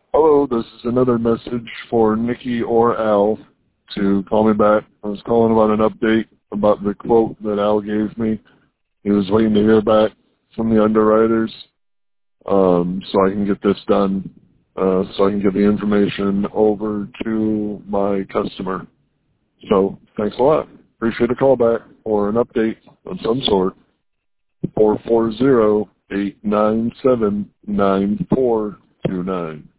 Hello, this is another message for Nikki or Al to call me back. I was calling about an update about the quote that Al gave me. He was waiting to hear back from the underwriters so I can get this done, so I can get the information over to my customer. So thanks a lot. Appreciate a call back or an update of some sort. 440-897-9429.